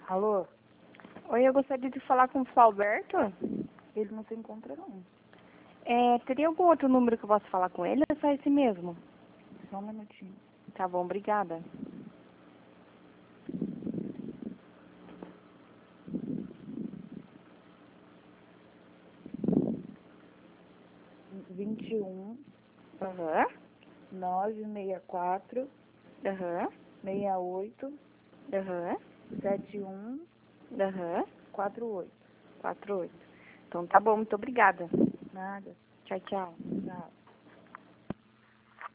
Alô? Oi, eu gostaria de falar com o Alberto. Ele não se encontra, não. Teria algum outro número que eu possa falar com ele? Ou é só esse mesmo? Só um minutinho. Tá bom, obrigada. 21 Aham, 964 aham, 68 aham, 71 aham, 48. 48. Então tá bom, muito obrigada. Nada. Tchau, tchau. Nada.